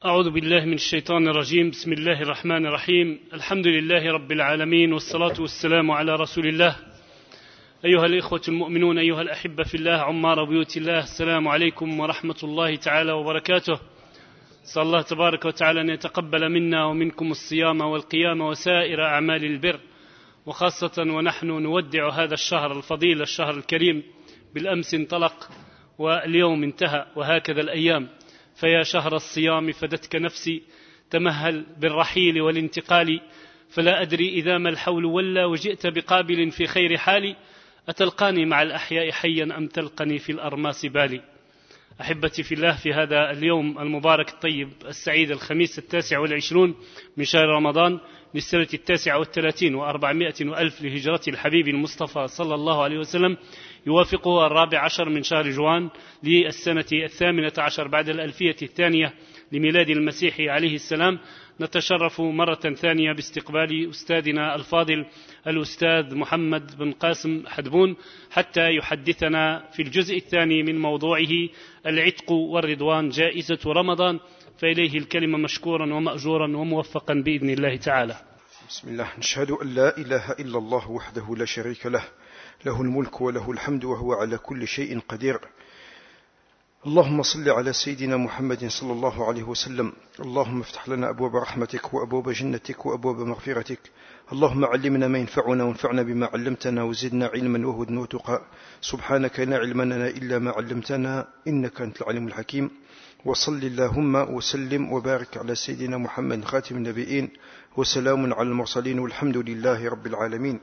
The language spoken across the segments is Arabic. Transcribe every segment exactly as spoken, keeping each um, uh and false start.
أعوذ بالله من الشيطان الرجيم. بسم الله الرحمن الرحيم. الحمد لله رب العالمين، والصلاة والسلام على رسول الله. أيها الإخوة المؤمنون، أيها الأحبة في الله، عمار بيوت الله، السلام عليكم ورحمة الله تعالى وبركاته. صلى الله تبارك وتعالى أن يتقبل منا ومنكم الصيام والقيام وسائر أعمال البر، وخاصة ونحن نودع هذا الشهر الفضيل، الشهر الكريم. بالأمس انطلق واليوم انتهى، وهكذا الأيام. فيا شهر الصيام فدتك نفسي، تمهل بالرحيل والانتقال، فلا أدري إذا ما الحول ولا، وجئت بقابل في خير حالي، أتلقاني مع الأحياء حيا أم تلقني في الأرماس بالي. أحبتي في الله، في هذا اليوم المبارك الطيب السعيد، الخميس التاسع والعشرون من شهر رمضان للسنة التاسعة والثلاثين وأربعمائة وألف لهجرة الحبيب المصطفى صلى الله عليه وسلم، يوافقه الرابع عشر من شهر جوان للسنة الثامنة عشر بعد الألفية الثانية لميلاد المسيح عليه السلام. نتشرف مرة ثانية باستقبال أستاذنا الفاضل الأستاذ محمد بن قاسم حدبون، حتى يحدثنا في الجزء الثاني من موضوعه العتق والرضوان جائزة رمضان، فإليه الكلمة مشكورا ومأجورا وموفقا بإذن الله تعالى. بسم الله. نشهد أن لا إله إلا الله وحده لا شريك له، له الملك وله الحمد وهو على كل شيء قدير. اللهم صل على سيدنا محمد صلى الله عليه وسلم. اللهم افتح لنا أبواب رحمتك وأبواب جنتك وأبواب مغفرتك. اللهم علمنا ما ينفعنا وانفعنا بما علمتنا، وزدنا علما وهدى وتقى. سبحانك لا علم لنا إلا ما علمتنا، إنك أنت العليم الحكيم. وصل اللهم وسلم وبارك على سيدنا محمد خاتم النبيين، وسلام على المرسلين، والحمد لله رب العالمين.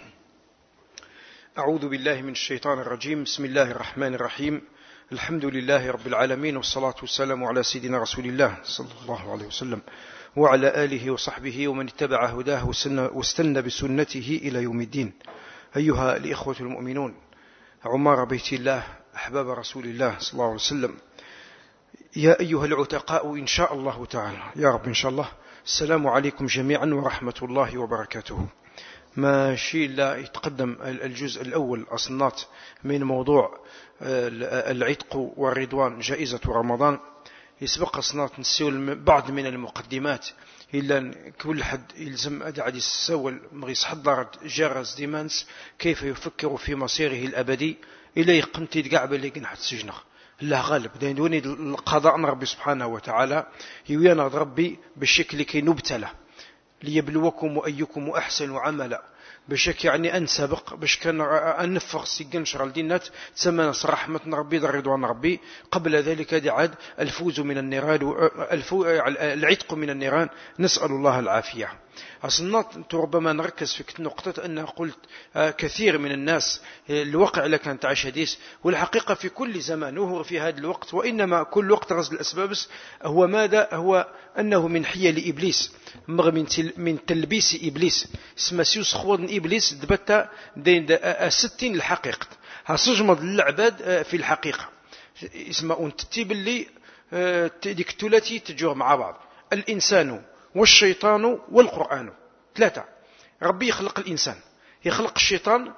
أعوذ بالله من الشيطان الرجيم. بسم الله الرحمن الرحيم. الحمد لله رب العالمين، والصلاة والسلام على سيدنا رسول الله صلى الله عليه وسلم، وعلى آله وصحبه ومن اتبع هداه واستنى بسنته إلى يوم الدين. أيها الإخوة المؤمنون، عمار بيت الله، أحباب رسول الله صلى الله عليه وسلم، يا أيها العتقاء إن شاء الله تعالى، يا رب إن شاء الله، السلام عليكم جميعا ورحمة الله وبركاته. ماشي إلا يتقدم الجزء الأول أصنات من موضوع العتق والرضوان جائزة رمضان. يسبق أصنات نسيو بعض من المقدمات، إلا كل حد يلزم أدعى يسول مغيس حضر جرس ديمانس كيف يفكر في مصيره الأبدي، إلا يقمت يتقعب اللي قنحت سجنه الله غالب دوني القضاء ربي سبحانه وتعالى يوينا ربي بالشكل كي نبتله ليبلوكم وأيكم أحسن عملا، بشك يعني أن سبق باش كان أنفق سيجن شر الدينات تسمى رحمة ربي رضوان ربي. قبل ذلك دعاد الفوز من النيران، العتق من النيران، نسأل الله العافية. أصلا ربما نركز في نقطة أن قلت كثير من الناس الواقع لك كانت تعيش حديث، والحقيقة في كل زمان وهو في هذا الوقت، وإنما كل وقت غزل الأسباب هو ماذا؟ هو أنه من حيل إبليس، من تلبيس إبليس. اسمه سيوس خوض إبليس دبتا ستين الحقيقة هسجمض العباد في الحقيقة. اسمه أنتتيب اللي ديك الثلاثي تجوه مع بعض، الإنسان والشيطان والقرآن، ثلاثة. ربي يخلق الإنسان، يخلق الشيطان،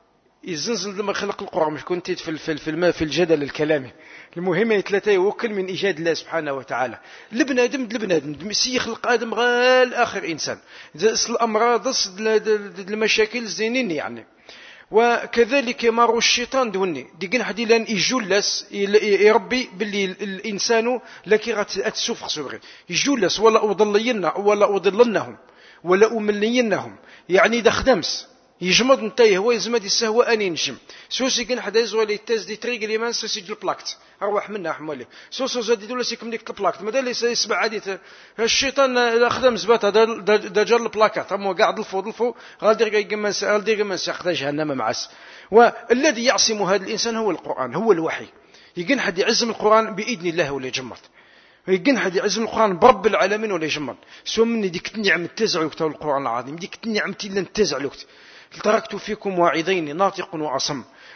يزنزل لما خلق القرآن. مش كنت في في في في الجدل الكلامي. المهم ثلاثة يوكل من إيجاد الله سبحانه وتعالى. لبنادم لبنادم سي يخلق آدم غال آخر إنسان، الأمراض المشاكل زينين يعني. وكذلك يمر الشيطان دوني ديقن حدي لان يجلس يربي باللي الانسان لكي غتسوفق صغير يجلس ولا اضلينا ولا اضلنهم ولا املينهم، يعني دا خدمس يجمد نتاي هو يزمد السهوة اني نجم سوسي كان حدا يزوالي التاز دي طريق اللي ما نسيج البلاكت اروح منها حمولي سوسو زاد يدول سيكم ديك البلاكت ماذا ليس يسمع عادي الشيطان خدم زبات هذا دا جر البلاكات هم قاعد الفو الفو غادي يقمن غادي يقمن ساخذ جهنم معس. والذي يعصم هذا الانسان هو القرآن، هو الوحي. يقن حد يعزم القرآن باذن الله ولا يجمد، يقن حد يعزم القرآن برب العالمين ولا يجمد. سو من ديك النعم تزعلك تو القرآن العظيم، ديك النعم اللي تزعلك. تركت فيكم واعظين ناطق وأصم،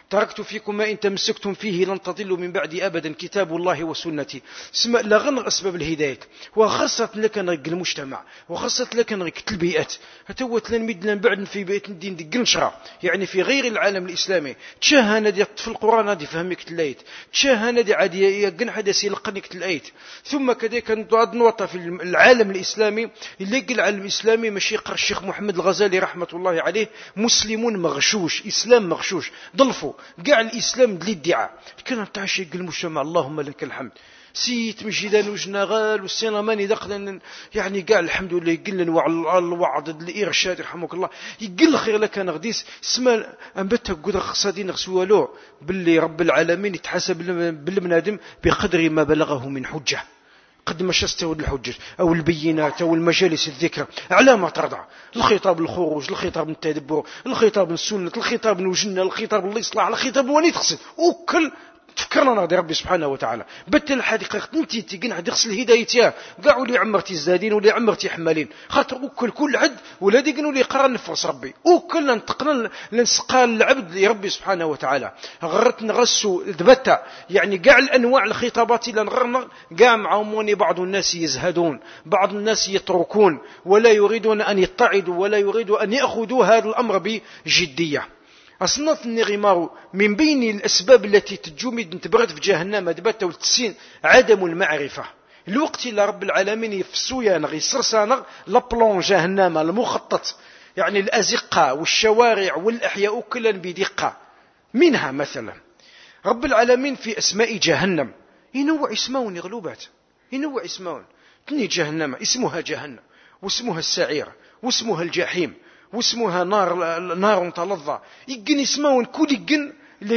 تركت فيكم ما إن تمسكتم فيه لن تضلوا من بعدي أبدا كتاب الله وسنتي. اسمع لا غنغ أسباب الهداية وخاصة لك نرق المجتمع وخاصة لك نرق البيئات هتوت لن مدنا بعد في بيئة الدين دي قنشرة يعني في غير العالم الإسلامي تشاهنا دي في القرآن هذه فهمك تلايت تشاهنا دي عادي يقن حدث يلقنك تلايت ثم كذلك نوطة في العالم الإسلامي اللي قل العالم الإسلامي ماشي يقرأ الشيخ محمد الغزالي رحمة الله عليه مسلمون مغشوش إسلام مغشوش ضلفوا قاع الإسلام للادعاء كان نتاع شيء المجتمع اللهم لك الحمد سيت مجدان وجنغال والسينماني دخل يعني قاع الحمد لله يقل الوعظ الإرشاد رحمك الله يقل خير لك أنا غديس اسمع أنبتها قدر خصادين نغسوا له باللي رب العالمين يتحاسب بالبنادم بقدر ما بلغه من حجة قد ما شستود الحجج أو البينات أو المجالس الذكر على ما ترضى الخطاب الخروج الخطاب التدبر الخطاب السنة الخطاب الوجنة الخطاب الإصلاح الخطاب وني تقصد وكل تفكرنا ناضي ربي سبحانه وتعالى بتل الحقيقة انت تيجي حد يغسل هدايتها كاع ولي عمرتي الزادين ولي عمرتي حمالين خاطر وكل كل عد ولا ديك نولي قرا نفرس ربي وكل ننتقنا لنسقال العبد لربي سبحانه وتعالى غرت نغسو دبتا يعني كاع الانواع الخطابات اللي نغرنا كاع معهم بعض الناس يزهدون بعض الناس يتركون ولا يريدون ان يتعدوا ولا يريدوا ان ياخذوا هذا الامر بجديه. أصناف النغمار من بين الأسباب التي تجمد نتبغت في جهنم دبات والتسين عدم المعرفة الوقت اللي رب العالمين يفسويا نغي سرسانا لبلون جهنم المخطط يعني الأزقة والشوارع والأحياء كلا بدقة منها مثلا رب العالمين في أسماء جهنم ينوع اسمون غلوبات ينوع اسمون تني جهنم اسمها جهنم واسمها السعير واسمها الجحيم واسمها نار نار تلظى يجن اسمون كل يجن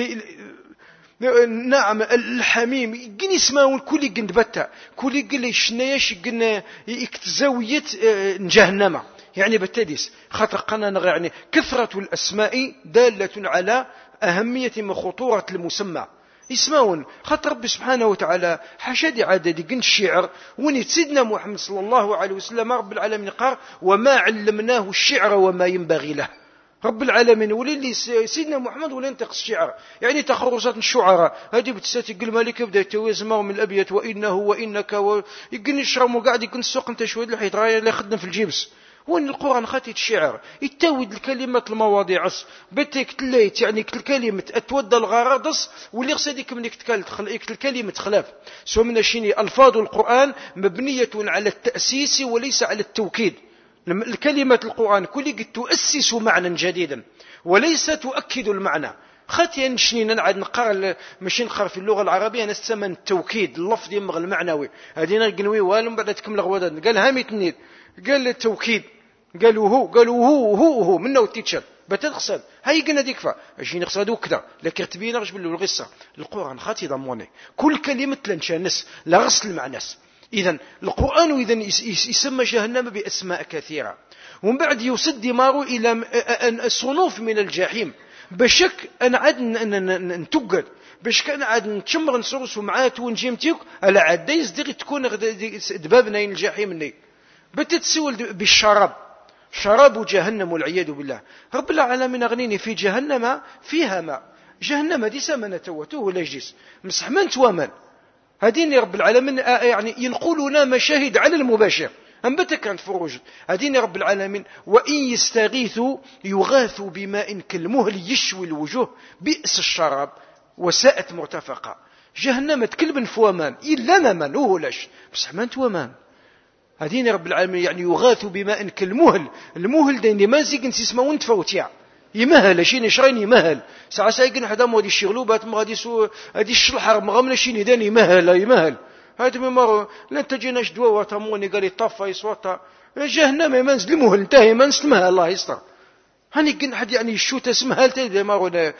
نعم الحميم يجن اسمون كل يجن دبتا كل يجن شنايش يجن يكتزاوية جهنم يعني بتديس خاطر قنا يعني كثرة الأسماء دالة على أهمية وخطورة المسمى يسمعون خاطر ربي سبحانه وتعالى حشد عدد جن الشعر وني سيدنا محمد صلى الله عليه وسلم رب العالمين قال وما علمناه الشعر وما ينبغي له رب العالمين ولي سيدنا محمد ولا ينتقص الشعر يعني تخرصات الشعراء هذه بتساتي قل مالك بدا يتوازمه من الابيات وانه وانك يقن يشرم وقاعد يكون السوق انت شويه الحيط راه لا يخدم في الجبس وين القرآن خاتي الشعر يتاود الكلمات المواضيع بتك تليت يعني الكلمة اتودى الغرض واللي غسديك من يكتل الكلمة خلاف سو من شيني الفاظ القرآن مبنية على التأسيس وليس على التوكيد الكلمة القرآن كل قد تؤسس معنى جديدا وليس تؤكد المعنى خاتي نشني نعد نقرا ماشي نقرا في اللغه العربيه نستمن التوكيد اللفظ يمغ المعنوي هذه نقنوي والو بعد تكمل غوادات قال هامي تنيد قال التوكيد قالوا هو قالوا هو هو هو منه وتيتشر بتغسل هاي قلنا ديكفا اجي نغسل كذا لكن تبينا غش بالغصه القران خاتي ضموني كل كلمه لنشانس لا غسل المعناس اذا القران اذا يسمى جهنم باسماء كثيره ومن بعد يسد دماغه الى صنوف من الجحيم بشك انا عاد نتقد باش كان عاد نتشمر نسرس معاه ونجيمتيك على عاد يصدق تكون دبابنا الجحيم ني بتتسول بالشراب شراب جهنم والعياذ بالله رب العالمين اغنيني في جهنم فيها ماء جهنم دي سمنه توته ولا جيس مسح من توامن هديني رب العالمين يعني ينقلنا مشاهد على المباشر أنبت كانت فروج هديني رب العالمين وإن يستغيثوا يغاثوا بماء كالمهل يشوي الوجوه بئس الشراب وساءت مرتفقة جهنم تكلب فوامان إلا نمان وهلاش مسح من توامن هديني رب العالمين يعني يغاث بماء كالمهل المهل ديني ما زيق نسمه ونتفوتيع يمهل شيني شرين يمهل ساعة سايقن حدا مو هادي الشغلوبات ما غادي سو هادي الشلحر ما غمنا شيني داني يمهل يمهل هادي ما لا تجيناش دواء وتموني قال يطفى يصوتا جهنم ما نزل المهل انتهي ما نسلمها الله يستر هاني قن حد يعني الشوت اسمها تي ما غدا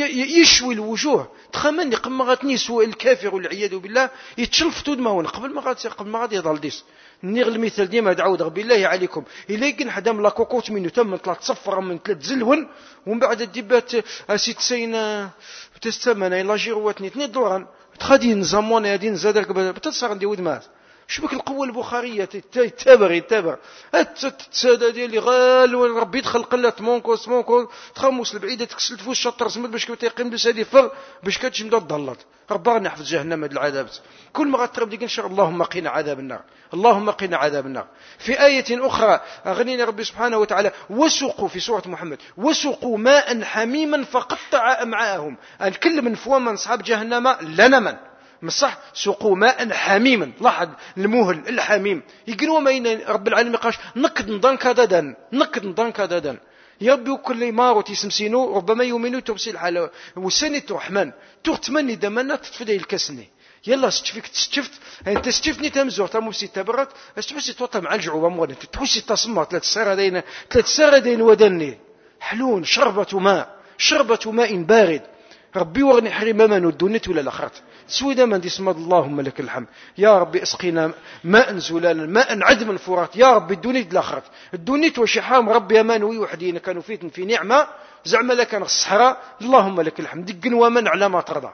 يشوي الوجوه تخمني قم غاتني سوء الكافر والعياذ بالله يتشلفتوا دماون قبل ما غادي قبل ما غادي يضل ديس نيغ المثال ديما دعوت بالله عليكم الا يكن حدا من لاكوكوت منو تم ثلاث صفر من ثلاث زلون ومن بعد الدبات ست سين تستمن الى جيرواتني اثنين دولار تخدي نزامون هادي نزادك بتصير عندي ودمات شبك القوة البخارية تتابر يتابر التسادة ديالي غال ربي يدخل قلة مونكوس مونكوس تخمس البعيدة تكسل تفوز شطر سمد باش كتيقيم بس هذه فر باش كتمشي مدى تضلط ربي غني يحفظ جهنم هاد العذاب كل ما غترب ديك نشر اللهم قنا عذاب النار اللهم قنا عذاب النار. في آية أخرى أغنينا ربي سبحانه وتعالى وسقوا في سورة محمد وسقوا ماء حميما فقطع أمعاءهم الكل من فوا من أصحاب جهنم لنا من مصح سقوا ماء حميما لاحظ المهل الحميم يقولوا ما رب العالمين قاش نقد نضنك ددا نقد نضنك ددا يا ربي وكل مارو تيسمسينو ربما يؤمنوا تبسي الحال وسنة الرحمن تغتمني دمنا تتفدي الكسني يلا ستفيك تشفت انت شفتني تمزور تموسي تبرت تحسي توطى مع الجعوبه مودن تحسي تصمر ثلاث سردين ثلاث سردين ودني حلون شربة ماء شربة ماء بارد ربي ورني حريم ما ندونت ولا الاخرت سويدا من دي سمد اللهم لك الحمد يا ربي اسقينا ماء زلالا ماء عذبا فرات يا ربي الدونيت الاخرت الدونيت وشحام ربي امان وحدين كانوا فيتن في نعمه زعما لك انا الصحراء اللهم لك الحمد دق ومن على ما ترضى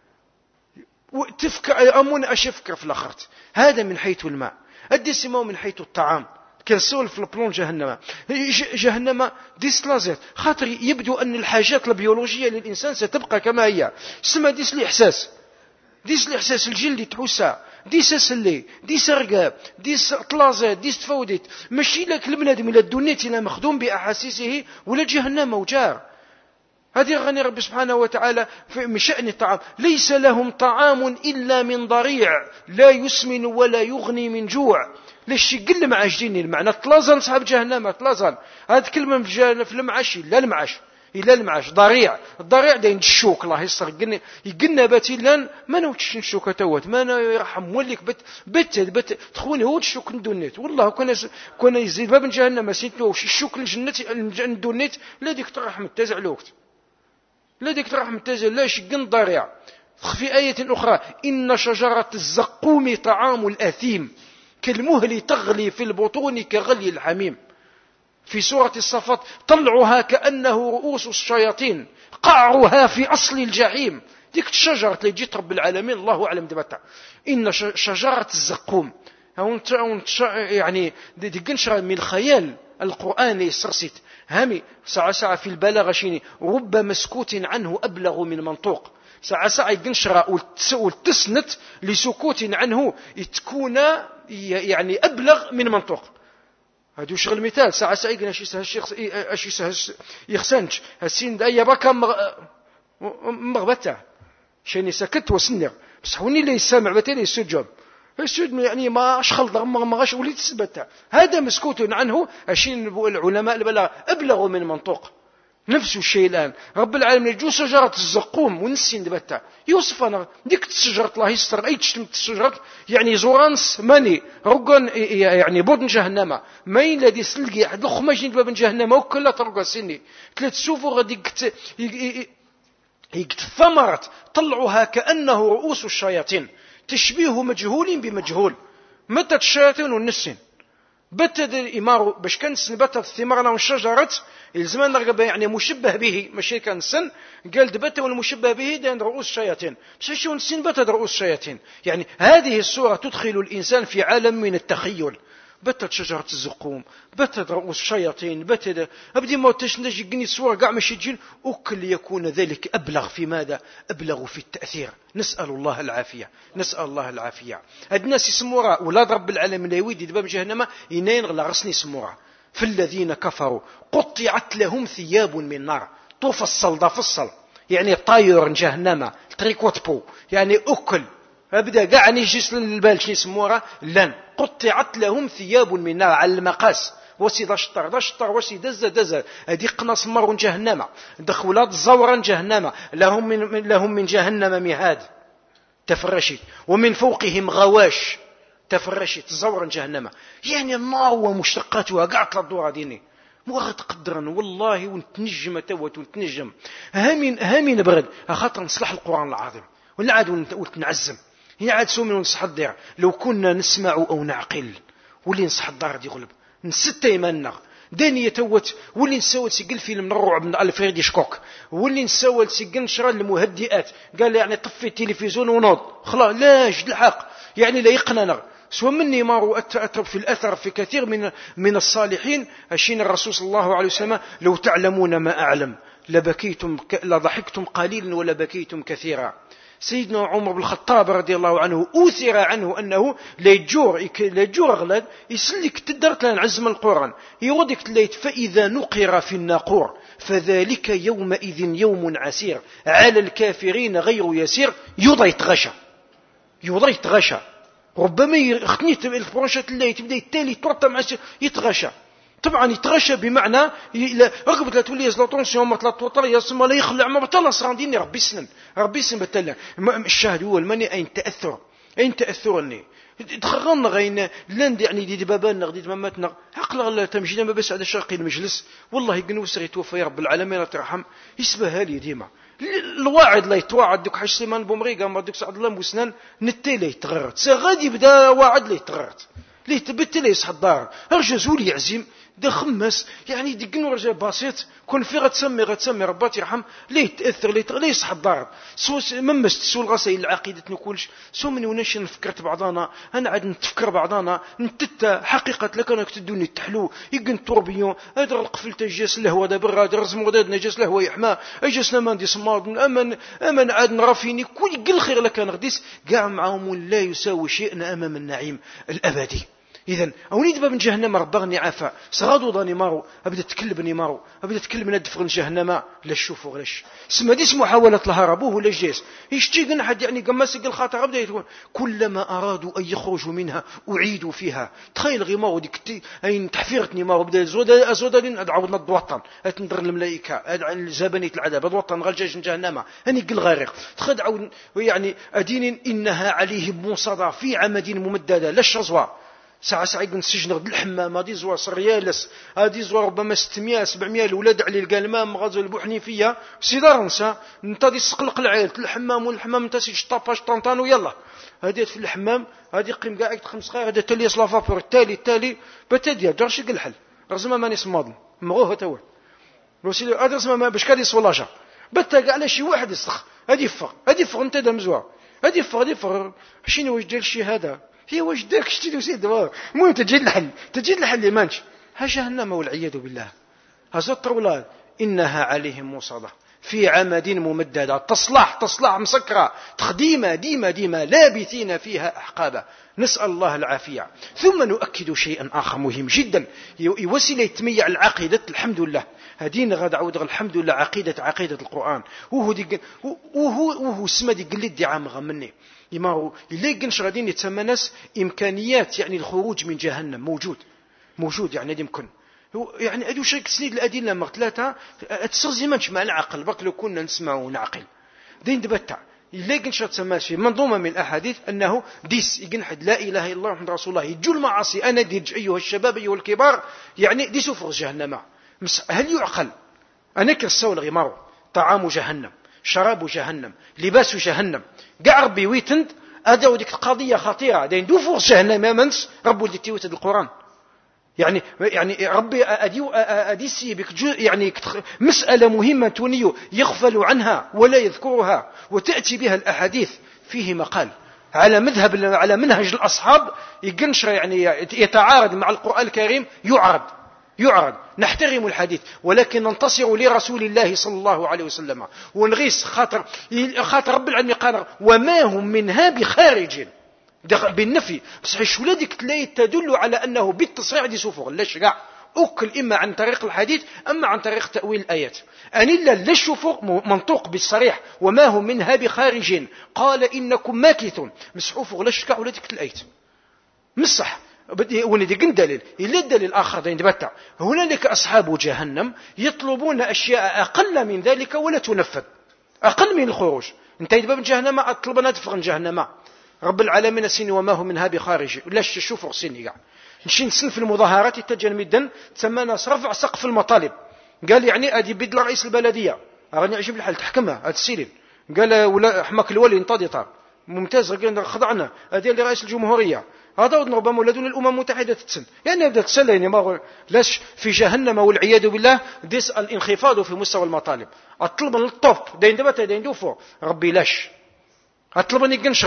تفكر أمون أشفكر في الأخرت هذا من حيث الماء أدي سماه من حيث الطعام كنسول في البلون جهنم جهنم ديسلازيت خاطر يبدو أن الحاجات البيولوجية للإنسان ستبقى كما هي سما ديس الإحساس ديس الإحساس الجلدي تحسها ديس سلي ديس رقاب ديس طلازات ديس تفوديت ماشي لك البنادم إلى الدنيت إلى مخدوم بأحاسيسه ولا جهنم وجار هذه غني رب سبحانه وتعالى من شأن الطعام ليس لهم طعام إلا من ضريع لا يسمن ولا يغني من جوع ليش يقل مع جديني المعنى طلازن صاحب جهنم طلازن هذه كلمة في المعاش لا المعاش إلا المعاش ضريع الضريع دين الشوك الله يستر يقلنا يقلنا باتي لان ما نوتش الشوك توت ما يرحم مولك بت بت بت تخوني هو الشوك ندونيت والله كنا كنا يزيد باب جهنم سيتو الشوك الجنة ندونيت لا ديك ترحم تزع الوقت لا ديك ترحم تزل لا شقن ضريع. في آية أخرى إن شجرة الزقوم طعام الأثيم كالمهل تغلي في البطون كغلي الحميم. في سورة الصفات طلعها كأنه رؤوس الشياطين قعرها في أصل الجحيم. ديك الشجرة اللي جيت رب العالمين الله أعلم دبتها إن شجرة الزقوم يعني ديك نشر من الخيال القرآن يسرسيت هامي ساعة ساعة في البلاغة شيني رب مسكوت عنه أبلغ من منطوق ساعة ساعة ينشر والتسنت لسكوت عنه تكون يعني أبلغ من منطوق. هذا شغل مثال ساعة ساعة يقول أشي يخسنش هالسين دايا بكا مغبته شيني سكت وسنر بس حوني لي سامع بتالي السجوب السجن يعني ما أشخل ضغم ما غش ولي تثبتها هذا مسكوت عنه أشين العلماء البلاغ أبلغ من منطوق. نفس الشيء الآن رب العالمين جو شجرة الزقوم ونسين دبتها يوسف أنا ديك شجرة الله يستر أي تشتمت الشجرة يعني زورانس ماني رقن يعني بودن جهنم ما الذي سلقي أحد الخماجين بابن جهنم وكلها ترقى سني ثلاث سوفو غادي ثمرت طلعها كأنه رؤوس الشياطين تشبيه مجهول بمجهول متى الشياطين والنسين بتد الإمار باش كان سن بتد الثمار والشجرة الزمان رقبة يعني مشبه به ماشي كان سن قال دبت والمشبه به ده رؤوس الشياطين مش شو نسين بتد رؤوس الشياطين. يعني هذه الصورة تدخل الإنسان في عالم من التخيل بتد شجرة الزقوم بتد رؤوس الشياطين بتد أبدي ما تشنج جني الصورة قاع مش يجين وكل يكون ذلك أبلغ في ماذا أبلغ في التأثير. نسأل الله العافية نسأل الله العافية. هاد الناس يسموها أولاد رب العالمين يويدي دباب جهنم ينين غلا غسني يسموها في الذين كفروا قطعت لهم ثياب من نار تفصل دا فصل يعني طاير جهنم تريكوت بو يعني أكل أبدا قاع نيجيس للبال شنو يسموها لن قطعت لهم ثياب من نار على المقاس وسي دشطر دشطر وسي دز دز هذه قناص مر جهنم دخولات زورا جهنم لهم من لهم من جهنم مهاد تفرشت ومن فوقهم غواش تفرشت زورا جهنم. يعني النار ومشتقاتها قاعت للدور ديني مو تقدرن والله ونتنجم توت ونتنجم هامين هامين نبرد خاطر نصلح القرآن العظيم ولا عاد ونتنعزم هي عاد سومي ونصح الدار لو كنا نسمع أو نعقل واللي نصح الدار دي غلب نستا يمنا داني يتوت واللي نساول سجل فيلم من الرعب من الفريد يشكوك واللي نساول سجل نشر المهدئات قال يعني طفي التلفزيون ونوض خلاص لا جد الحق يعني لا يقننا سوى مني مارو أتأثر في الأثر في كثير من من الصالحين أشين الرسول صلى الله عليه وسلم لو تعلمون ما أعلم لبكيتم لضحكتم قليلا ولبكيتم كثيرا. سيدنا عمر بن الخطاب رضي الله عنه أوثر عنه أنه ليجور ليجور أغلد يسلك تدرت لنا عزم القرآن يودك تليت فإذا نقر في الناقور فذلك يومئذ يوم عسير على الكافرين غير يسير يوضا يتغشى يوضا يتغشى ربما يخنيت البرونشات اللي تبدا التالي تورط مع يتغشى. طبعا يتغشى بمعنى رقبت لا تولي لا طونسيون ما طلعت توتر يسمى لا يخلع ما بطل صرانديني ربي سنن ربي سن بتلا الشاهد هو الماني اين تاثر اين تاثرني تخرجنا غين لاند يعني دي بابانا غديت ماماتنا عقل الله تمشينا ما بس على شرقي المجلس والله يقنوسر يتوفى يا رب العالمين ترحم يسبها لي ديما الواعد لا يتواعد دوك حاج سليمان بومريقا ما دوك سعد الله بوسنان نتي لا يتغرت سا غادي يبدا واعد لا يتغرت ليه تبت لي يصحى الدار رجزول يعزم ده خمس يعني دقنو رجال بسيط كون في غتسمي غتسمي رباتي يرحم ليه تاثر ليه ليه يصحى الدار سو ممست سو الغسائل العقيده نكولش سو من وناش نفكرت بعضانا انا عاد نتفكر بعضانا نتتا حقيقه لك انا كتدوني التحلو يقن توربيون هذا القفل تجاس الهوا دا برا درز موداد نجاس الهوا يحمى اجسنا ما ندي صماد امن امن عاد نرافيني كل قل خير لك انا غديس كاع معاهم لا يساوي شيئا امام النعيم الابدي. إذن أوني دابا من جهنم ربغني عافا صغادو ضاني مارو أبدا تكلبني مارو أبدا تكلم ندفغ جهنم لا شوفوا غلاش سما ديس محاولة الهرب ولا جيس يشتي حد يعني قماس يقول خاطر أبدا يتقول كلما أرادوا أن يخرجوا منها أعيدوا فيها. تخيل غي مارو ديك أين تحفيرتني مارو بدا زودا زودا لين أدعونا الضوطن أتندر الملائكة أدعى الزبانية العذاب الضوطن غالجاج جهنم أني قل غارق تخدعوا يعني أدين إنها عليهم موصدة في عمد ممددة لا الشزوة ساعة ساعة يقول سجن غد الحمام هذه زوار سريالس هذه زوار ربما ستمائة سبعمائة الولاد على القلمام غازو البوحنيفية سيدار نسا انت دي سقلق العائلة الحمام والحمام انت سيج طافاش طنطانو يلا هذه في الحمام هذه قيم قاعد خمس خير هذا تالي صلافابور التالي التالي بتديا درش يقل الحل رزما ماني سماضن مغوه توا وسيدي هذا رزما ما باش كادي صولاجا بتا على شي واحد يسخ هذه فق هذه فق انت دمزوا هذه فق هذه فق شنو واش دير الشيء هذا هي واش داك شتي وسيد المهم تجد الحل تجد الحل مانش ها جهنم والعياذ بالله هذا الطرولات انها عليهم موصده في عمد ممدده تصلح تصلح مسكره تخديمه ديما ديما لابثين فيها احقابا نسال الله العافيه. ثم نؤكد شيئا اخر مهم جدا يوصل يتميع العقيده الحمد لله هدين غاد عود الحمد لله عقيده عقيده القران وهو دي وهو وهو اسمه دي قلت دي عام غمني يمارو اللي قنش غادين يتسمنس إمكانيات يعني الخروج من جهنم موجود موجود يعني يمكن يعني أدو شيء سنيد الأدلة مغتلاتها تسرزي منش مع العقل بق لو كنا نسمع ونعقل دين دبتع اللي قنش تسماش في منظومة من الأحاديث أنه ديس يقنحد لا إله إلا الله محمد رسول الله يجول معاصي أنا ديج أيها الشباب أيها الكبار يعني ديسوا فوق جهنم هل يعقل أنا كرسول غمارو طعام جهنم شراب جهنم لباس جهنم قاع ربي ويتند اداو ديك القضيه خطيره دين دو فوق جهنم منس ربو اللي تيوتد القران يعني يعني ربي اديو اديسي بك يعني مساله مهمه تونيو يغفل عنها ولا يذكرها وتاتي بها الاحاديث فيه مقال على مذهب على منهج الاصحاب يقنشر يعني يتعارض مع القران الكريم يعرض يعرض نحترم الحديث ولكن ننتصر لرسول الله صلى الله عليه وسلم ونغيس خاطر خاطر رب العالمين قال وما هم منها بخارج بالنفي بصح شو لديك تلاقي تدل على أنه بالتصريح دي سفر لاش قاع أكل إما عن طريق الحديث أما عن طريق تأويل الآيات أن إلا لاش سفر منطوق بالصريح وما هم منها بخارج قال إنكم ماكثون مسحوف لاش قاع ولديك تلاقيت مصح بدي وندي دليل إلا الدليل الآخر دين دبتع هنالك أصحاب جهنم يطلبون أشياء أقل من ذلك ولا تنفذ أقل من الخروج انت يدبا من جهنم أطلبنا تفغ من جهنم رب العالمين سيني وما هو منها بخارج لاش تشوفوا سيني قاع نشي نسن في المظاهرات يتجن مدا تسمى رفع سقف المطالب قال يعني أدي بيد رئيس البلدية أغني عجيب الحال تحكمها هاد السيلين قال ولا حماك الولي انتضط ممتاز قال خضعنا أدي لرئيس الجمهورية هذا ربما ولدنا الأمم المتحدة تتسن يعني يبدأ تسن يعني ما لاش في جهنم والعياذ بالله ديس الانخفاض في مستوى المطالب أطلب الطوب دين دبت دين دوفو ربي لاش أطلبني قنشرة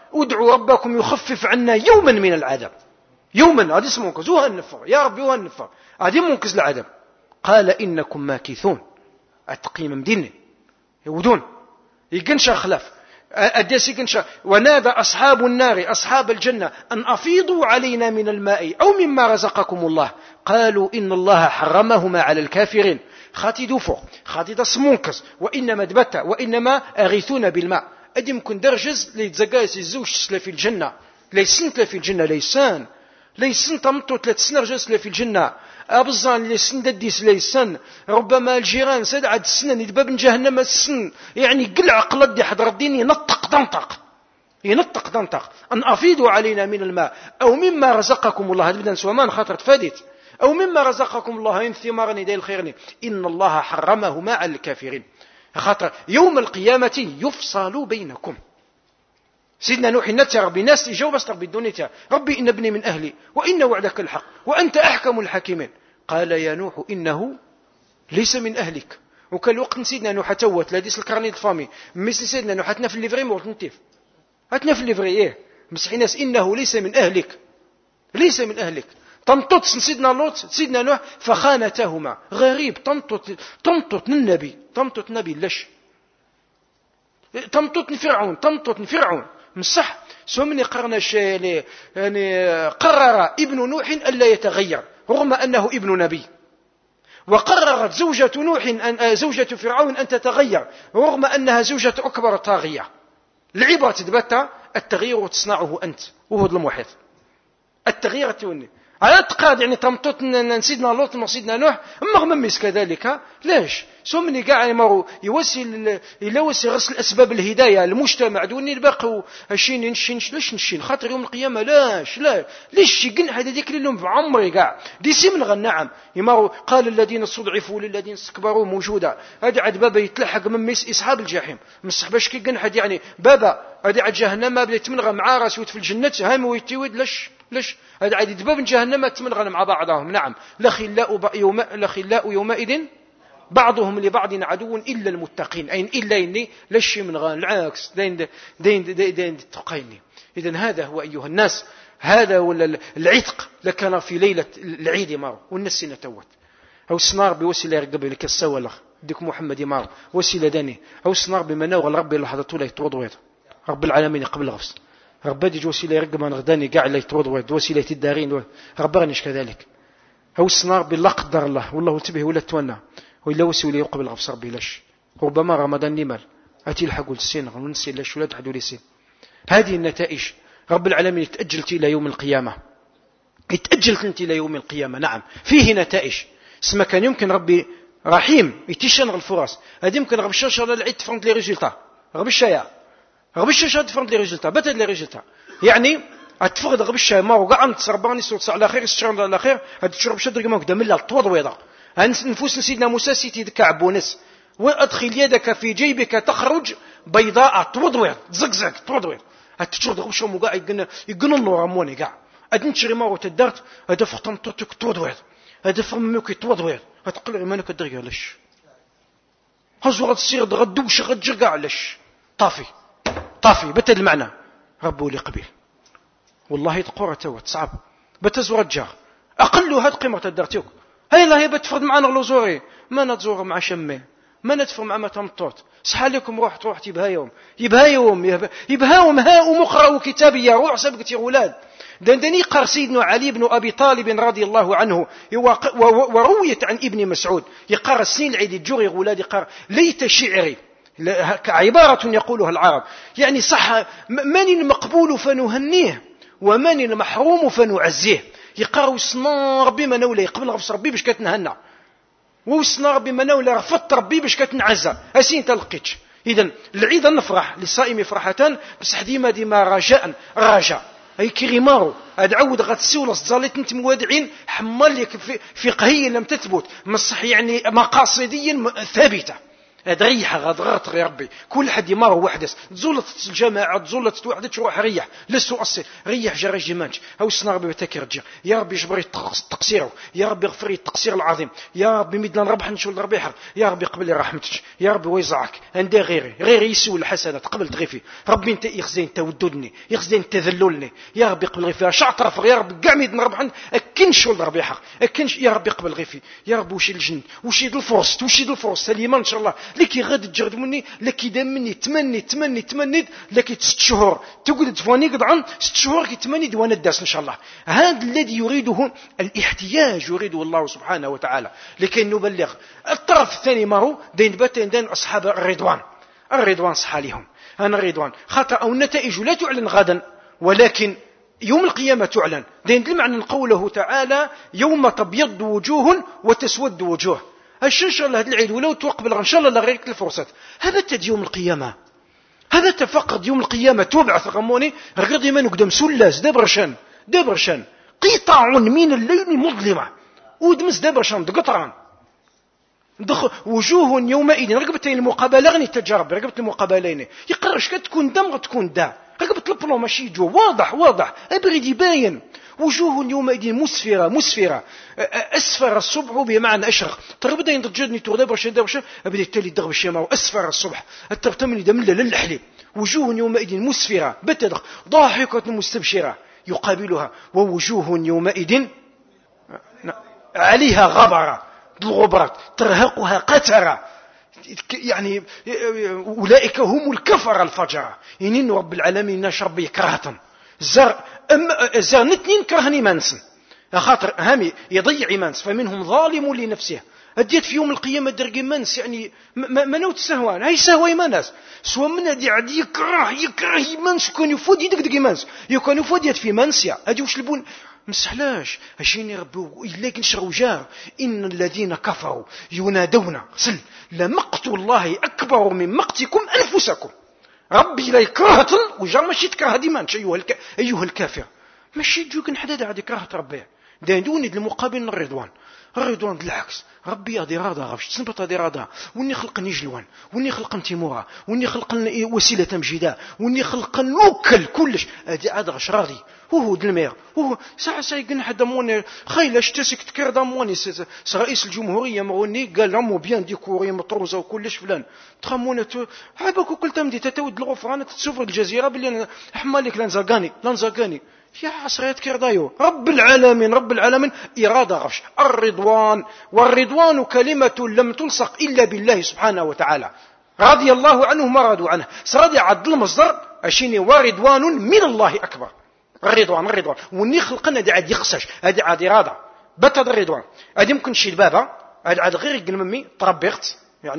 ادعوا ربكم يخفف عنا يوما من العذاب. يوما هذا اسمه منكز وها النفر يا ربي وها النفر هذا منكز العذاب. قال إنكم ماكثون التقييم مدين يودون يقنشا خلاف أديس يقنشا. ونادى أصحاب النار أصحاب الجنة أن أفيضوا علينا من الماء أو مما رزقكم الله قالوا إن الله حرمهما على الكافرين. خاتي دوفو خاتي دا سمونكس وإنما دبتا وإنما أغيثون بالماء. أدي ممكن درجز ليتزقايس الزوج في الجنة ليسن في الجنة ليسان ليسن تمطو ثلاث سنين رجس في الجنة أبزان ليسن دديس ليسن ربما الجيران سد عاد السنن يدباب جهنم السن يعني قل عقل دي حضر الدين ينطق دنطق ينطق دنطق أن أفيدوا علينا من الماء أو مما رزقكم الله. هذا بدنا نسوى ما خاطر تفادت أو مما رزقكم الله إن ثمارا دي الخيرني إن الله حرمهما على الكافرين. خاطر يوم القيامة يفصل بينكم. سيدنا نوح نتى ربي ناس يجاوب بس ربي الدنيا ربي إن ابني من أهلي وإن وعدك الحق وأنت أحكم الحاكمين. قال يا نوح إنه ليس من أهلك. وكان الوقت سيدنا نوح توت لا ديس الكرني الفامي مثل سيدنا نوح هاتنا في الليفري مورت نتيف هاتنا في الليفري إيه مسحي ناس إنه ليس من أهلك ليس من أهلك. تنطط سيدنا لوط سيدنا نوح فخانتهما. غريب تنطط تنطط النبي تنطط النبي ليش تنطط فرعون تنطط فرعون مصح سومني قرنا شيء يعني قرر ابن نوح ألا يتغير رغم أنه ابن نبي وقررت زوجة نوح أن زوجة فرعون أن تتغير رغم أنها زوجة أكبر طاغية. العبرة تثبت التغيير تصنعه أنت وهو المحيط التغيير توني على اعتقاد يعني تمطط سيدنا لوط وسيدنا نوح مغمم كذلك. ليش سومني قاع يمروا يوصل يلوسي غسل اسباب الهدايه المجتمع دوني الباقي شين نشين ليش نشين خاطر يوم القيامه لاش لا ليش يقن هذا ديك لهم في عمري كاع دي سي من غنعم يمروا. قال الذين استضعفوا للذين استكبروا موجوده هذا عاد بابا يتلحق من اصحاب الجحيم مصح باش كي قن حد يعني بابا هذا عاد جهنم ما بدات تمنغ مع راس في الجنه هام ويتيود ليش ليش هذا عاد دباب جهنم تمنغ مع بعضهم. نعم لخلاء يوم لخلاء يومئذ بعضهم لبعض عدو إلا المتقين أين إلا إني لشي من غان العكس دين دين دين دين تقيني. إذن هذا هو أيها الناس هذا هو العتق لكان في ليلة العيد مار والناس نتوت أو سنار بوسيلة يرقب لك السوالة ديك محمد مار وسيلة داني أو سنار بمناوغ الرب اللي حضرتوا له يتوضويت رب العالمين قبل غفص رب دي وسيلة يرقب من غداني قاع له يتوضويت وسيلة الدارين رب غنش كذلك أو سنار بالله قدر الله والله انتبه ولا تونا وإلا وسي ولا يقبل غفص ربي لاش ربما رمضان نمال أتي الحق السين ونسي لاش ولا تحدوا لي سين. هذه النتائج رب العالمين تأجلت إلى يوم القيامة اتأجلت انت إلى يوم القيامة. نعم فيه نتائج اسمه كان يمكن ربي رحيم يتشنغ الفرص هذه يمكن رب الشاشة العيد تفرنت لي ريزلتا رب الشايع رب الشاشة تفرنت لي ريزلتا بتد لي ريزلتا يعني أتفرد رب الشايع ما وقع أنت سرباني صوت على خير الشرب على خير هتشرب شدرك ما قدام الله الطوض ويضا نفوس سيدنا موسى سيتي دكعب ونس وأدخل يدك في جيبك تخرج بيضاء تودوير زقزق تودوير هتشرب رب الشايع وقع يقن يقن النور أموني قاع أدنشري ما وتدرت هذا فقطن تك تودوير هذا فمك تودوير هتقول لي مانك الدرجة ليش هزوغ تصير غدوش غدجر قاع ليش طافي طافي بتد المعنى ربو لي قبيل والله تقرأ توت صعب بتزور الجار أقل هاد قيمة الدرتيك هاي الله بتفرض معنا غلوزوري ما نتزور مع شمي ما ندفع مع متمطوط صحالكم روح تروح يبها يوم يبها يوم يبها يوم هاء مقرأ كتابي يا روح سبقت يا ولاد دندني قر سيدنا علي بن أبي طالب رضي الله عنه ورويت عن ابن مسعود يقرأ السين العيد الجوري ولاد يقرأ ليت شعري عبارة يقولها العرب يعني صح من المقبول فنهنيه ومن المحروم فنعزيه يقرأ وسنا ربي منولي يقبل غفص ربي باش كتنهنى وسنا ربي منولي رفضت ربي باش كتنعزى أسين تلقيتش. إذن العيد نفرح للصائم فرحتان بس ديما ديما رجاء رجاء أي كريمارو أدعود غتسول صزالت أنت موادعين حمال لك فقهيا لم تثبت مصح يعني مقاصديا ثابتة ريح غاد غرط يا ربي كل حد يمر وحدس تزولت الجماعة تزولت وحدة تروح ريح لسه أصل ريح جرى جمانش أو سنا ربي بتكرجع يا ربي جبري تقصيره يا ربي اغفر التقصير العظيم يا ربي مدنا نربح نشول ربي حر يا ربي قبل رحمتك يا ربي ويزعك عندي غيري غيري يسوي الحسنات قبل تغفي ربي انت يخزين انت ودودني يخزين انت ذلولني يا ربي قبل غفي شعط رفغ يا ربي كاع مدنا نربح اكن شول ربي حر اكن يا ربي قبل غفي يا ربي وشي الجن وشي الفرص وشي الفرص سليمان ان شاء الله لكي غاد تجرد مني لكي دام مني تمني تمني تمني لكي ست شهور تقعد تفاني قطعا ست شهور كي تمني وانا الداس ان شاء الله. هذا الذي يريده الاحتياج يريده الله سبحانه وتعالى لكي نبلغ. الطرف الثاني ما هو دين باتين دين اصحاب الرضوان. الرضوان صح عليهم انا الرضوان خاطر او النتائج لا تعلن غدا ولكن يوم القيامة تعلن. دين المعنى قوله تعالى يوم تبيض وجوه وتسود وجوه. اش ان شاء الله هذا العيد ولو توقبل ان شاء الله غير الفرصات هذا تد يوم القيامة هذا تفقد يوم القيامة تبعث غموني رقدي ما نقدم سلاس دبرشان دبرشان قطع من الليل مظلمة ودمس دبرشان دقطران دخ وجوه يومئذ رقبتين المقابلة غني تجارب رقبت المقابلين يقرش كتكون دم تكون دا رقبت البلو ماشي جو واضح واضح ابغي يبين وجوه يومئذ مسفرة مسفرة أسفر الصبح بمعنى أشرق تربدا ينتجدني تغدا برشا برشا أبدا التالي دغب الشماء أسفر الصبح الترتمني دملة للحلي وجوه يومئذ مسفرة بتدغ ضاحكة مستبشرة يقابلها ووجوه يومئذ عليها غبرة الغبرات ترهقها قترة يعني أولئك هم الكفر الفجرة إنين رب العالمين ناش ربي كرهة زر أم زر نتنين كرهني مانسن خاطر هامي يضيع مانس فمنهم ظالم لنفسه أديت في يوم القيامة درجي مانس يعني ما ما نوت سهوان هاي سهوة مانس سوا من هذه عادي يكره يكره مانس يكون يفود يدق دق مانس يكون يفود يد في مانسيا أدي وش لبون مسحلاش هشيني ربي إلا كنشرو جار إن الذين كفروا ينادون صل لمقت الله أكبر من مقتكم أنفسكم ربي لا يكرهت وجار ماشي تكره ديما أيها الك... أيها الكافر ماشي تجوك نحدد عاد كرهت ربي داندوني المقابل الرضوان الرضوان بالعكس ربي هذه راضة غفش تسنبط هذه راضة وني خلق نجلوان وني خلق تيمورا وني خلق وسيلة مجيدة وني خلق نوكل كلش هذه عاد غش راضي هو دلمير هو ساعة سايقن حدا موني خيلاش تسك تكر داموني رئيس الجمهورية موني قال رمو بيان ديكوري مطروزة وكلش فلان تخمونة عباك وكل تمدي تتود الغفران تتسوفر الجزيرة بلي حمالك لانزاقاني لانزاقاني يا عصريات كردايو رب العالمين رب العالمين إرادة غفش الرضوان والرضوان كلمة لم تلصق إلا بالله سبحانه وتعالى رضي الله عنه ما رضوا عنه سرادي عدل المصدر أشيني ورضوان من الله أكبر الرضوان الرضوان وني خلقنا دي عاد يخسش هذه عاد إرادة بتد الرضوان هذه ممكن شي البابا هذه عاد غير يقول ممي تربيت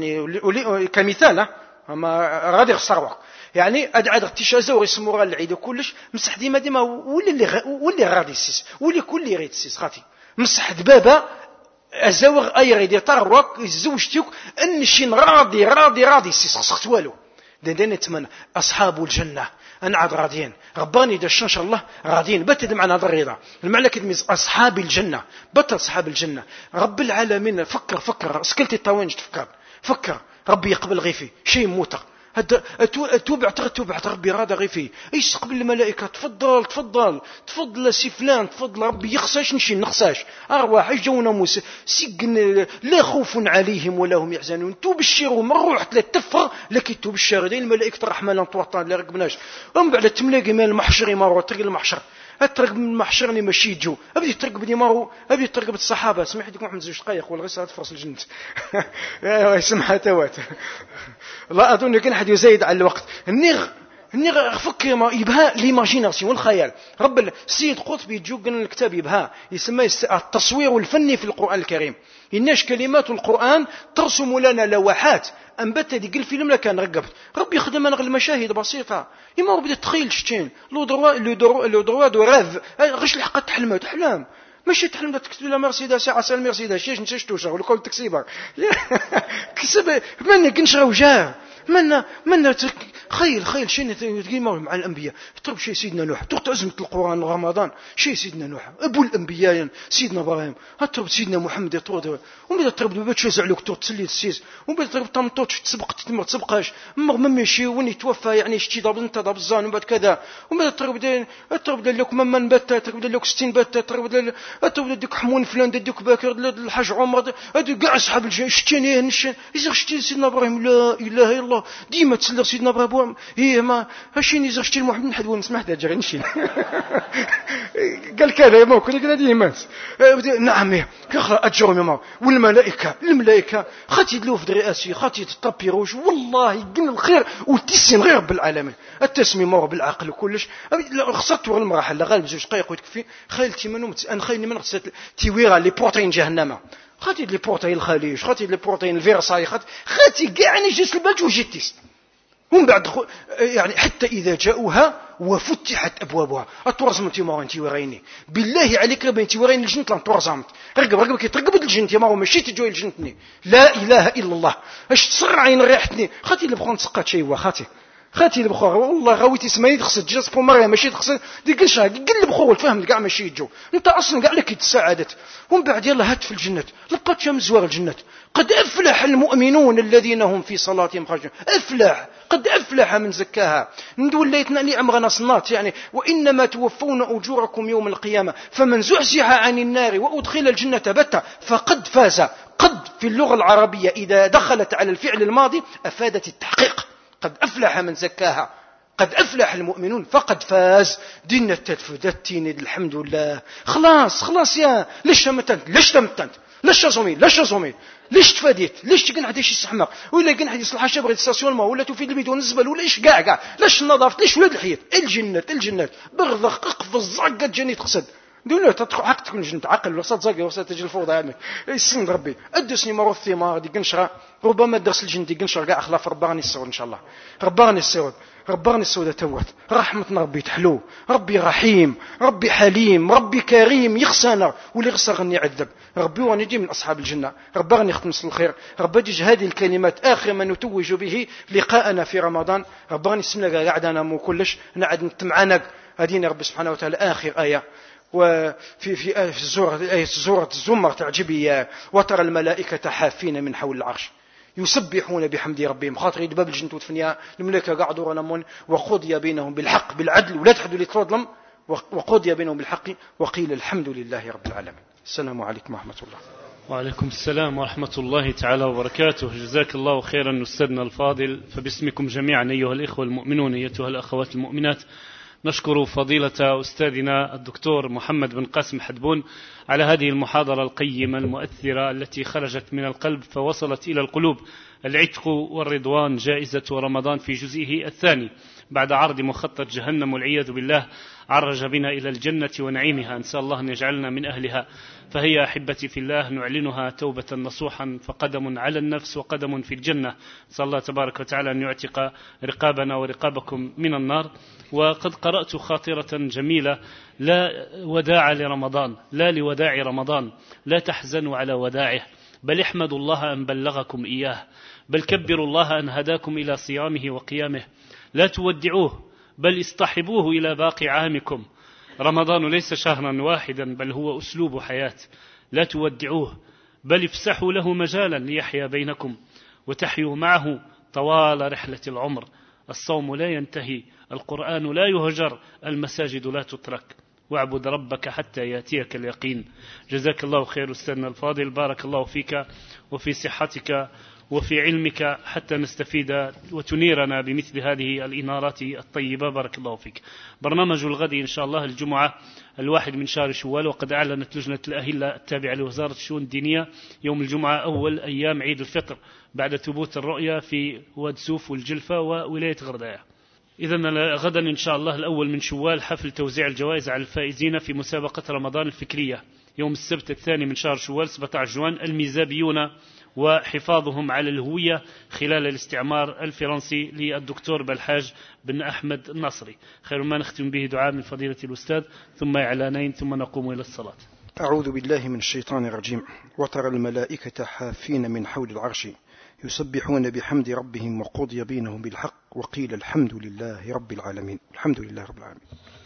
يعني كمثال أما غادي يخسر وقت يعني أدعى تشازور يسموها العيد كلش مسح ديما ديما واللي اللي واللي غادي يسيس واللي كل يريد يسيس خاطي مسح بابا ازوغ اي غادي يطرق زوجتك ان شي راضي راضي راضي يسيس خصك والو دندن نتمنى اصحاب الجنه انا عاد راضيين رباني داش ان شاء الله راضيين بتد معنا هذا الرضا المعنى كدميز اصحاب الجنه بطل اصحاب الجنه رب العالمين فكر فكر سكلتي الطوانج تفكر فكر ربي يقبل غيفي شيء موتى توبع توبع ربي راضي غير فيه ايش قبل الملائكه تفضل تفضل تفضل سي فلان تفضل ربي يخساش نشي نخساش ارواح جونا موسى سجن لا خوف عليهم ولا هم يحزنون تبشروا من روح لا تفر لكن تبشر دين الملائكه الرحمن لا توطن لا رقبناش ومن بعد تملاقي مال المحشر ما طريق المحشر الطريق من المحشر اللي ماشي يجو ابدي ترقب بدي مارو ابدي ترقب الصحابه سمح لي محمد زوج دقائق ولا غير صلاه فرس الجنه يا سمحها توات لا اظن كان حد يزايد على الوقت النغ النغ فكر ما يبها ليماجيناسيون والخيال رب السيد قطب يجوق الكتاب يبها يسمى التصوير الفني في القران الكريم إناش كلمات القرآن ترسم لنا لوحات أنبت ديك الفيلم لكان رقبت ربي يخدم أنا المشاهد بسيطة إما ربي تخيل شتين لو دروا لو دروا لو دروا دو راف غش الحق تحلم تحلم ماشي تحلم تكتب لها مرسيدس ساعة سال مرسيدس شيش نسيش توشر ولا كل تكسيبر كسب من كنشرا وجاه من من خيل خيل شيء كيما مع الأنبياء تضرب شيء سيدنا نوح تقط عزمة القرآن رمضان شيء سيدنا نوح أبو الأنبياء سيدنا إبراهيم هتضرب سيدنا محمد يطرد ومن تضرب بيت شوز عليك تسلي السيس ومن تضرب طمطوش تسبق ما تسبقاش مغمم يمشي وني توفى يعني شتي ضرب انت ضرب الزان وبعد كذا ومن تضرب دين تضرب لك ممن بت تضرب لك ستين بت تضرب تضرب ديك حمون فلان ديك باكر الحاج عمر هادو كاع اصحاب الجيش شتيني نشان اذا شتي سيدنا ابراهيم لا اله الا الله ديما تسلر سيدنا ابراهيم هي ما هاشيني اذا شتي محمد بن حدوان سمح لي جري نشي قال كذا ما كل قال ديما نعم كخرا اجرهم يما والملائكه الملائكه خاتي دلوف رئاسي خاتي تطبيروش والله يقن الخير والتسم غير رب العالمين التسمي مور بالعقل وكلش خسرت ور المراحل لا غالب زوج دقائق وتكفي خايلتي منهم ان خايلني من خسرت تيويرا لي بروتين جهنم خاتي لي بروتين الخليج خاتي لي بروتين الفيرساي خاتي خاتي كاع نجس البلد وجيتيس هم بعد خو... يعني حتى إذا جاءوها وفتحت أبوابها أتورزمت يما أنتي وريني بالله عليك ربي أنتي وريني الجنة لان تورزمت رقب رقب كي ترقب الجنة يما ماشي تجوي الجنتني لا إله إلا الله اش تصر عين ريحتني خاتي اللي بخون تسقط شيء هو خاتي خاتي اللي بخور والله غاويتي سماني تخصد جلس بو مريم ماشي تخصد ديك الشا قل بخور الفهم كاع ماشي يجو انت اصلا كاع لك السعادات ومن بعد يلا هات في الجنة لقات شمس زوار الجنة قد أفلح المؤمنون الذين هم في صلاتهم خاشعون أفلح قد أفلح من زكاها ندول ليتنا نعم غنصنات يعني وإنما توفون أجوركم يوم القيامة فمن زحزح عن النار وأدخل الجنة بتا فقد فاز قد في اللغة العربية إذا دخلت على الفعل الماضي أفادت التحقيق قد أفلح من زكاها قد أفلح المؤمنون فقد فاز دينا التدفدتين الحمد لله خلاص خلاص يا ليش تمتنت ليش تمتنت ليش زومي ليش زومي ليش تفاديت ليش تقن حد يشي يستحمق ولا قن حد يصلح شبغي ستاسيون ما ولا تفيد الميدون الزبل ولا ايش كاع كاع ليش النظافه ليش ولاد الحياه الجنه الجنه برضخ اقفز زقه جني تقصد دولة تدخل حق تكون جنة عقل وسط زقة وسط تجي الفوضى يعني السن ربي أدسني مرة الثمار دي قنشرة ربما درس الجنة دي قنشرة قاع أخلاف رباني السود إن شاء الله رباني السود رباني السود توت رحمة ربي تحلو ربي رحيم ربي حليم ربي كريم يخسانا واللي غسر غني يعذب ربي وانا نجي من أصحاب الجنة رباني يختم الخير ربي جيج هذه الكلمات آخر ما نتوج به لقاءنا في رمضان رباني سمنا قاعدنا مو كلش نعد نتمعنق هدينا ربي سبحانه وتعالى آخر آية وفي في آية سورة سورة الزمر تعجبي وترى الملائكة حافين من حول العرش يسبحون بحمد ربهم خاطر يدباب الجنة وتفنيا الملائكة قاعدوا رنمون وقضي بينهم بالحق بالعدل ولا تحدوا لتظلم وقضي بينهم بالحق وقيل الحمد لله رب العالمين. السلام عليكم ورحمة الله. وعليكم السلام ورحمة الله تعالى وبركاته. جزاك الله خيرا أستاذنا الفاضل. فباسمكم جميعا أيها الإخوة المؤمنون أيتها الأخوات المؤمنات نشكر فضيلة أستاذنا الدكتور محمد بن قاسم حدبون على هذه المحاضرة القيمة المؤثرة التي خرجت من القلب فوصلت إلى القلوب. العتق والرضوان جائزة رمضان في جزئه الثاني بعد عرض مخطط جهنم والعياذ بالله عرج بنا إلى الجنة ونعيمها. نسأل الله أن يجعلنا من أهلها. فهي أحبتي في الله نعلنها توبة نصوحا فقدم على النفس وقدم في الجنة. نسأل الله تبارك وتعالى أن يعتق رقابنا ورقابكم من النار. وقد قرأت خاطرة جميلة: لا وداع لرمضان، لا لوداع رمضان، لا تحزنوا على وداعه، بل احمدوا الله أن بلغكم إياه، بل كبروا الله أن هداكم إلى صيامه وقيامه، لا تودعوه بل اصطحبوه إلى باقي عامكم. رمضان ليس شهرا واحدا بل هو أسلوب حياة. لا تودعوه بل افسحوا له مجالا ليحيا بينكم وتحيوا معه طوال رحلة العمر. الصوم لا ينتهي، القرآن لا يهجر، المساجد لا تترك، واعبد ربك حتى يأتيك اليقين. جزاك الله خير أستاذنا الفاضل، بارك الله فيك وفي صحتك وفي علمك حتى نستفيد وتنيرنا بمثل هذه الإنارات الطيبة. بارك الله فيك. برنامج الغد إن شاء الله الجمعة الواحد من شهر شوال، وقد أعلنت لجنة الأهلة التابعة لوزارة الشؤون الدينية يوم الجمعة أول أيام عيد الفطر بعد ثبوت الرؤية في واد سوف والجلفة وولاية غرداء. إذن غدا إن شاء الله الأول من شوال حفل توزيع الجوائز على الفائزين في مسابقة رمضان الفكرية. يوم السبت الثاني من شهر شوال سبعة عشر جوان الميزابيون وحفاظهم على الهوية خلال الاستعمار الفرنسي للدكتور بالحاج بن أحمد النصري. خير ما نختم به دعاء من فضيلة الأستاذ ثم إعلانين ثم نقوم إلى الصلاة. أعوذ بالله من الشيطان الرجيم. وترى الملائكة حافين من حول العرش يسبحون بحمد ربهم وقضي بينهم بالحق وقيل الحمد لله رب العالمين. الحمد لله رب العالمين.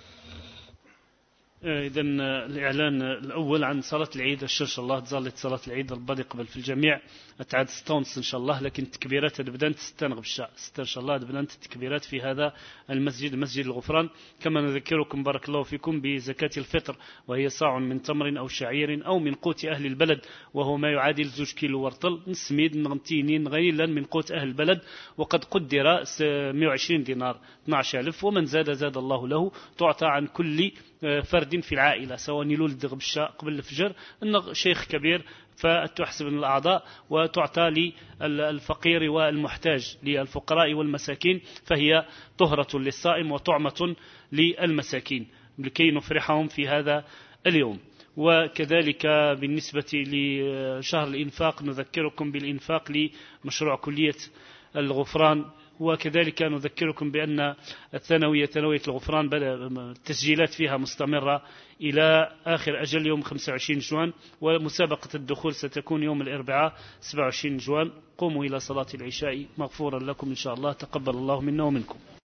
إذا الإعلان الأول عن صلاة العيد الشر إن شاء الله تظلت صلاة العيد البعض يقبل في الجميع تعاد ستونس إن شاء الله، لكن التكبيرات بدأت ستان غبشة ستة إن شاء الله بدأت التكبيرات في هذا المسجد مسجد الغفران. كما نذكركم بارك الله فيكم بزكاة الفطر، وهي صاع من تمر أو شعير أو من قوت أهل البلد، وهو ما يعادل زوج كيلو ورطل نسميد نغنتينين غيلا من قوت أهل البلد، وقد قدر مئة وعشرين دينار اثني عشر ألف، ومن زاد زاد الله له. تعطى عن كل فرد في العائلة، سواء يولد غبشة قبل الفجر أنه شيخ كبير فتحسب من الأعضاء وتعطى للفقير والمحتاج للفقراء والمساكين، فهي طهرة للصائم وطعمة للمساكين لكي نفرحهم في هذا اليوم. وكذلك بالنسبة لشهر الإنفاق نذكركم بالإنفاق لمشروع كلية الغفران، وكذلك نذكركم بأن الثانوية ثانوية الغفران التسجيلات فيها مستمرة إلى آخر أجل يوم خمسة وعشرين جوان، ومسابقة الدخول ستكون يوم الأربعاء سبعة وعشرين جوان. قوموا إلى صلاة العشاء مغفورا لكم إن شاء الله، تقبل الله منا ومنكم.